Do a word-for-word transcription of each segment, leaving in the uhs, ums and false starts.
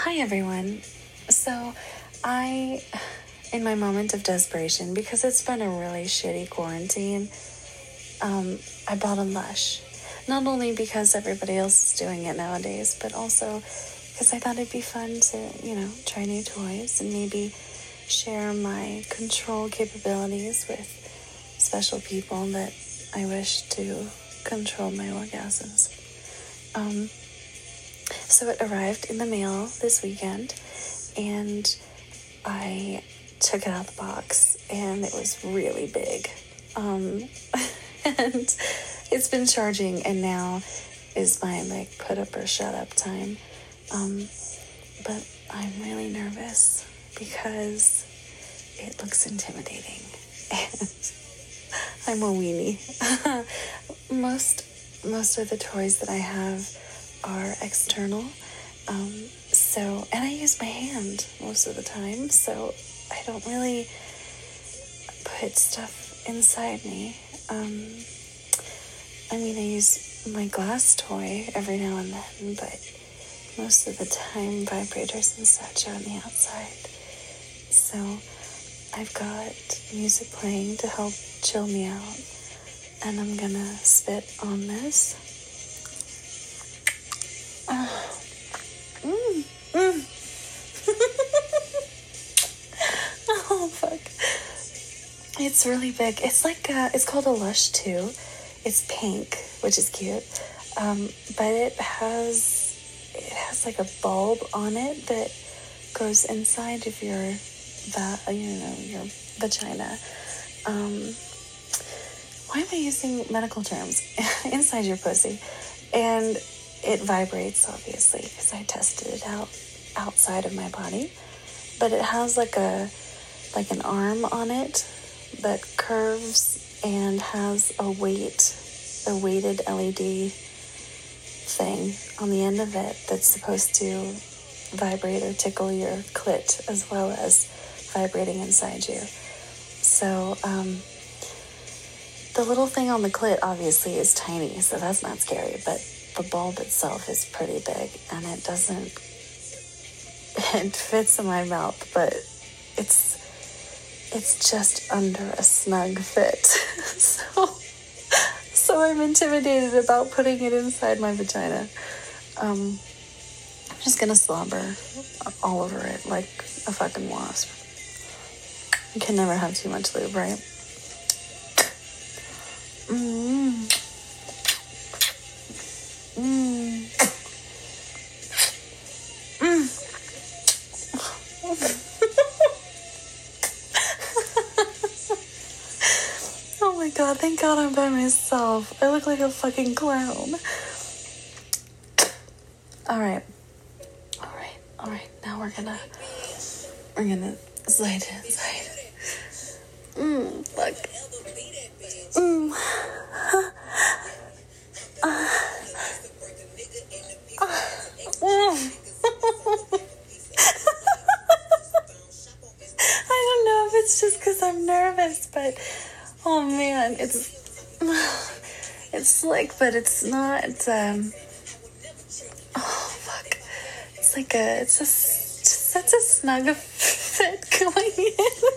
Hi everyone. So I, in my moment of desperation, because it's been a really shitty quarantine, um, I bought a Lush. Not only because everybody else is doing it nowadays, but also because I thought it'd be fun to, you know, try new toys and maybe share my control capabilities with special people that I wish to control my orgasms. Um, so it arrived in the mail this weekend, and I took it out of the box, and it was really big. Um, and it's been charging, and now is my, like, put up or shut up time. Um, but I'm really nervous because it looks intimidating, and I'm a weenie. most, most of the toys that I have are external, um, so, and I use my hand most of the time, so I don't really put stuff inside me. Um, I mean, I use my glass toy every now and then, but most of the time vibrators and such are on the outside. So I've got music playing to help chill me out, and I'm gonna spit on this. Uh, mm, mm. Oh, fuck. It's really big. It's like, a, it's called a Lush two. It's pink, which is cute. Um, but it has, it has like a bulb on it that goes inside of your, va- you know, your vagina. Um, why am I using medical terms? Inside your pussy. And it vibrates, obviously, because I tested it out outside of my body. But it has like a, like an arm on it that curves and has a weight, a weighted L E D thing on the end of it that's supposed to vibrate or tickle your clit as well as vibrating inside you. So, um, the little thing on the clit obviously is tiny, so that's not scary, but the bulb itself is pretty big, and it doesn't, it fits in my mouth, but it's, it's just under a snug fit. so, so I'm intimidated about putting it inside my vagina. Um, I'm just gonna slobber all over it like a fucking wasp. You can never have too much lube, right? Mm. Mm. Mm. Oh my god, thank god I'm by myself. I look like a fucking clown. Alright. Alright, alright. Now we're gonna, we're gonna slide inside. Mmm, fuck. Mmm. Uh. Uh. I don't know if it's just because I'm nervous, but oh man, it's it's slick, but it's not. Um, oh fuck, it's like a it's a just, that's a snug fit going in.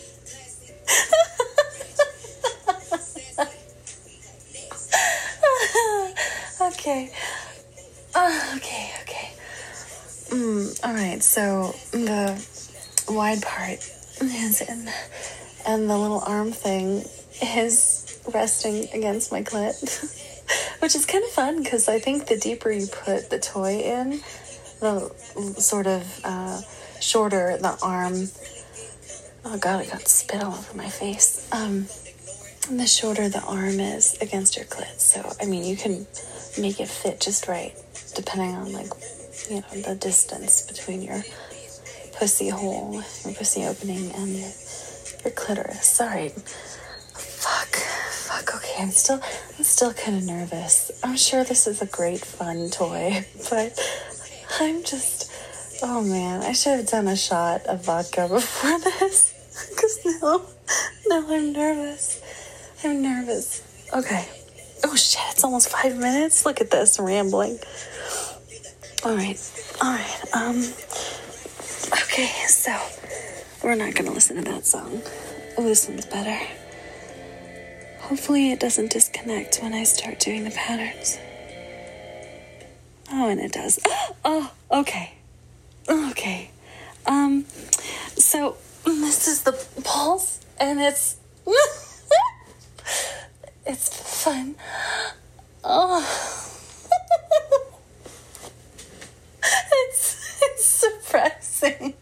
okay, uh, okay, okay. Mm, all right, so the wide part is in, and the little arm thing is resting against my clit, which is kind of fun because I think the deeper you put the toy in, the sort of uh, shorter the arm. Oh god, I got spit all over my face. Um, the shorter the arm is against your clit. So I mean, you can make it fit just right, depending on like, you know, the distance between your pussy hole, your pussy opening, and your clitoris. Sorry. Fuck. Fuck, okay, I'm still, I'm still kind of nervous. I'm sure this is a great, fun toy, but I'm just, oh man, I should have done a shot of vodka before this, because now, now I'm nervous. I'm nervous. Okay. Oh shit, it's almost five minutes. Look at this, rambling. All right. All right. Um, Okay, so we're not going to listen to that song. Oh, this one's better. Hopefully it doesn't disconnect when I start doing the patterns. Oh, and it does. Oh, okay. Okay. Um, so this is the pulse, and it's, it's fun. Oh, it's, it's surprising.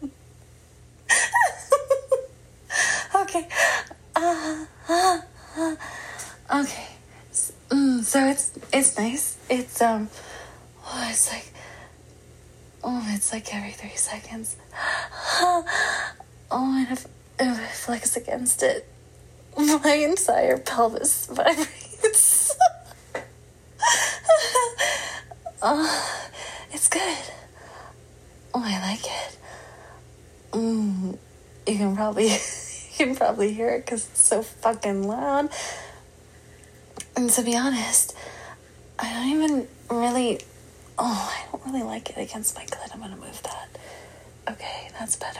Okay. Uh, uh, uh, okay. So, mm, so it's, it's nice. It's, um, oh, it's like, oh, it's like every three seconds. Oh, and if, if I flex against it, my entire pelvis vibrates. Oh, it's good. Oh, I like it. Mm, you can probably, you can probably hear it because it's so fucking loud. And to be honest, I don't even really, oh, I don't really like it against my clit. I'm gonna move that. Okay, that's better.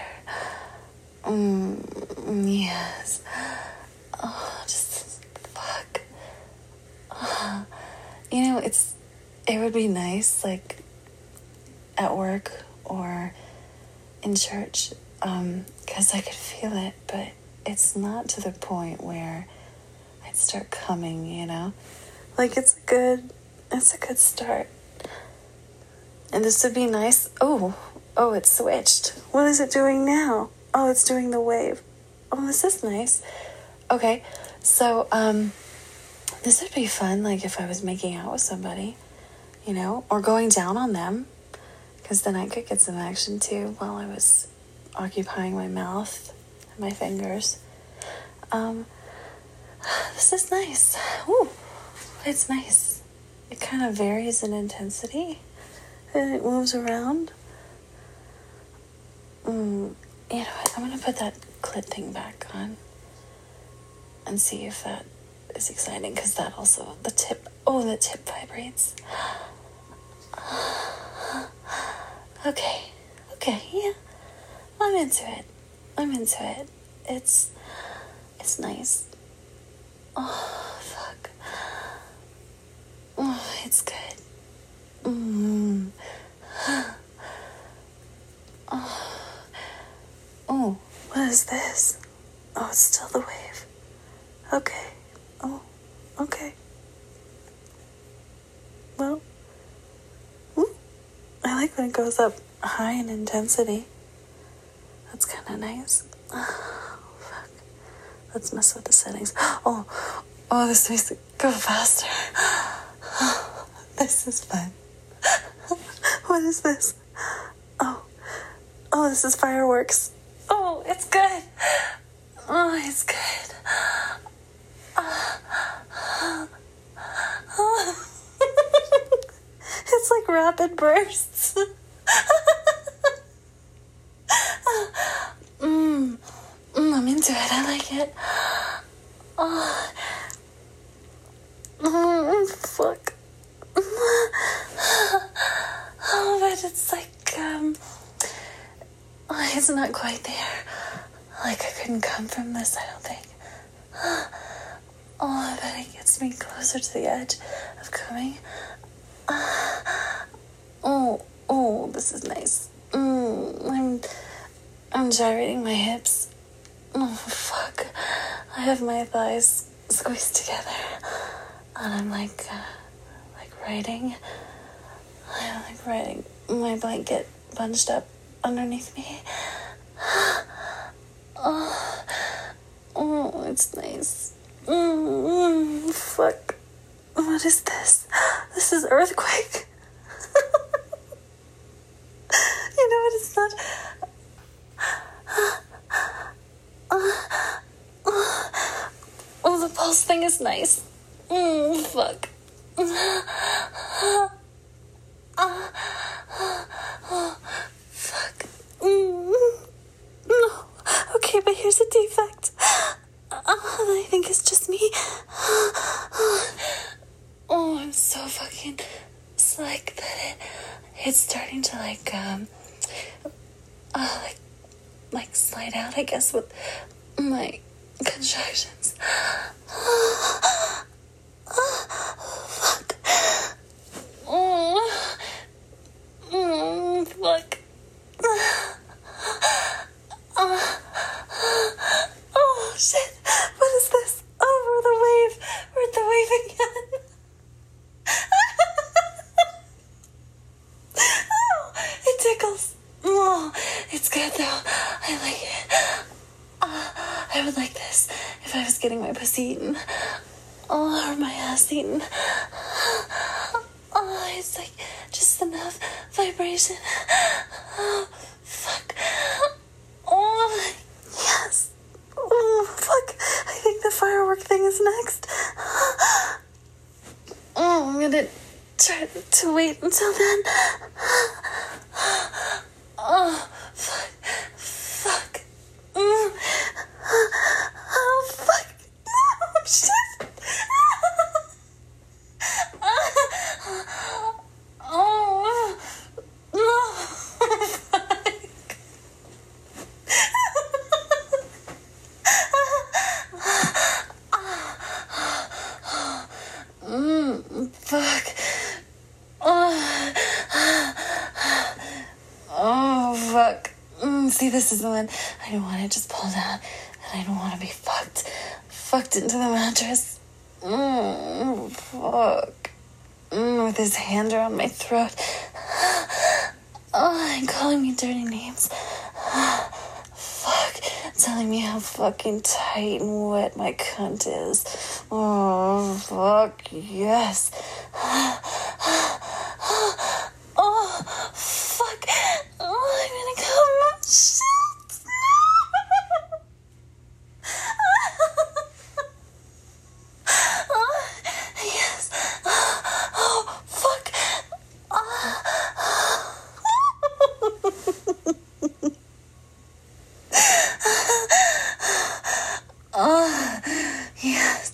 Mm, yes. Oh, just fuck. Oh, you know, it's, it would be nice, like, at work or in church, um, because I could feel it, but it's not to the point where I'd start coming, you know? Like, it's a good, it's a good start. And this would be nice. Oh, oh, it switched. What is it doing now? Oh, it's doing the wave. Oh, this is nice. Okay, so, um, this would be fun, like, if I was making out with somebody, you know, or going down on them, because then I could get some action, too, while I was occupying my mouth and my fingers. Um, this is nice. Ooh, it's nice. It kind of varies in intensity, and it moves around. Mm, you know what, I'm going to put that clit thing back on and see if that is exciting, because that also, the tip, oh, the tip vibrates. Okay, okay, yeah, I'm into it, I'm into it, it's, it's nice. Oh, fuck. Oh, it's good. Mm. Oh. Oh, what is this? Oh, it's still the wave. Okay. Oh, okay. Well, ooh, I like when it goes up high in intensity. That's kind of nice. Oh, fuck. Let's mess with the settings. Oh, oh, this makes it go faster. Oh, this is fun. What is this? Oh, oh, this is fireworks. Oh, it's good. Oh, it's good. It's like rapid bursts. mm. Mm, I'm into it. I like it. Oh, oh fuck. Oh, but it's like, um, oh, it's not quite there. Like, I couldn't come from this, I don't think. Oh, but it gets me closer to the edge of coming. Oh, oh, this is nice. Mm, I'm, I'm gyrating my hips. Oh, fuck. I have my thighs squeezed together. And I'm like, uh, like riding. I'm like riding my blanket bunched up underneath me. Oh, oh, it's nice. Mm, fuck. What is this? This is earthquake. You know what? It's not. Oh, the pulse thing is nice. Mm, fuck. Fuck. Mm. No. Okay, but here's a defect. Uh, I think it's just me. Oh, I'm so fucking psyched that it, it's starting to like, um, uh, like like slide out, I guess, with my contractions. Oh, fuck. Oh, oh fuck. Oh, oh, shit. What is this? Oh, we're the wave. We're at the wave again. Oh, it tickles. Oh, it's good though. I like it. Uh, I would like this if I was getting my pussy eaten. Oh, or my ass eaten. Oh, it's like just enough vibration. Oh, fuck. Oh, yes. Oh, fuck. I think the firework thing is next. Oh, I'm gonna try to wait until then. Oh, fuck. Fuck. Mm. Oh, fuck. Oh, shit. Oh, no. Fuck. Mm, fuck. Oh, oh fuck. Mm, see, this is the one I don't want to just pull down, and I don't want to be fucked, fucked into the mattress. Mm, fuck. Mm, with his hand around my throat. Oh, and calling me dirty names. Fuck. Telling me how fucking tight and wet my cunt is. Oh, fuck, yes. Oh, fuck. Oh, I'm gonna come. Shit. Oh, yes. Oh, fuck. Oh, yes.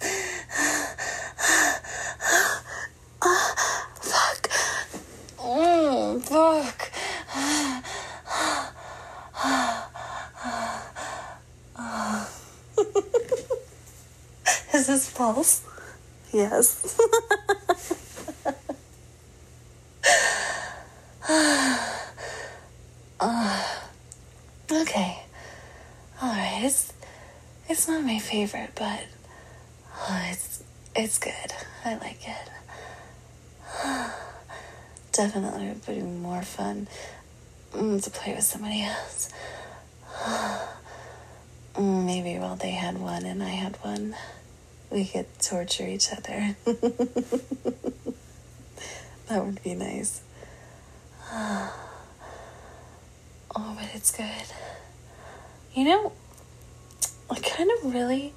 Oh, fuck. Oh, fuck. Is this false? Yes. uh, okay. Alright, it's it's not my favorite, but oh, it's it's good. I like it. Definitely would be more fun mm, to play with somebody else. Mm, maybe while they had one and I had one, we could torture each other. That would be nice. Oh, but it's good. You know, I kind of really,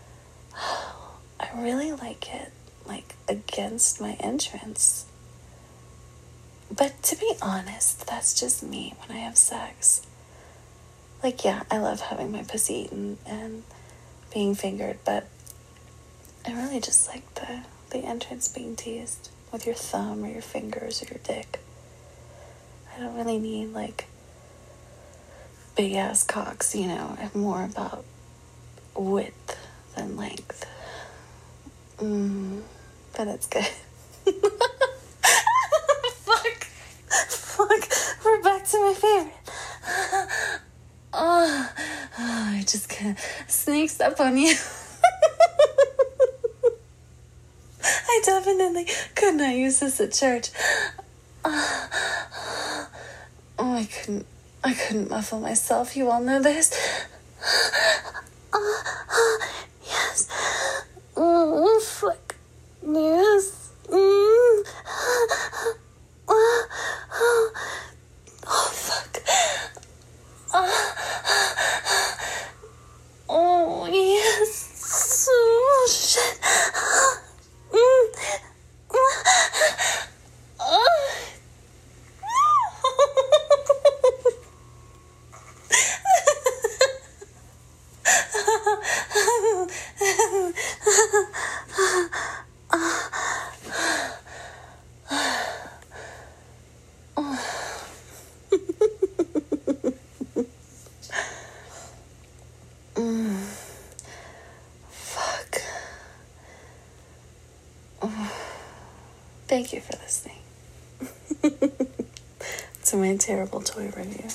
I really like it, like, against my entrance. But to be honest, that's just me when I have sex. Like, yeah, I love having my pussy eaten and being fingered, but I really just like the, the entrance being teased with your thumb or your fingers or your dick. I don't really need, like, big-ass cocks, you know. I'm more about width than length. Mm, but it's good. Fuck. Fuck. We're back to my favorite. Oh, oh, I just kind of sneaks up on you. I definitely could not use this at church. Oh, oh, I couldn't. I couldn't muffle myself. You all know this. Oh, oh, yes. Oh, fuck. Yes. Mm. Oh, oh, oh, fuck. Oh, oh, yes. Oh, shit. Mm. Oh. Thank you for listening to my terrible toy review.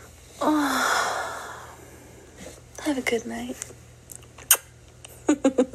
Oh, have a good night.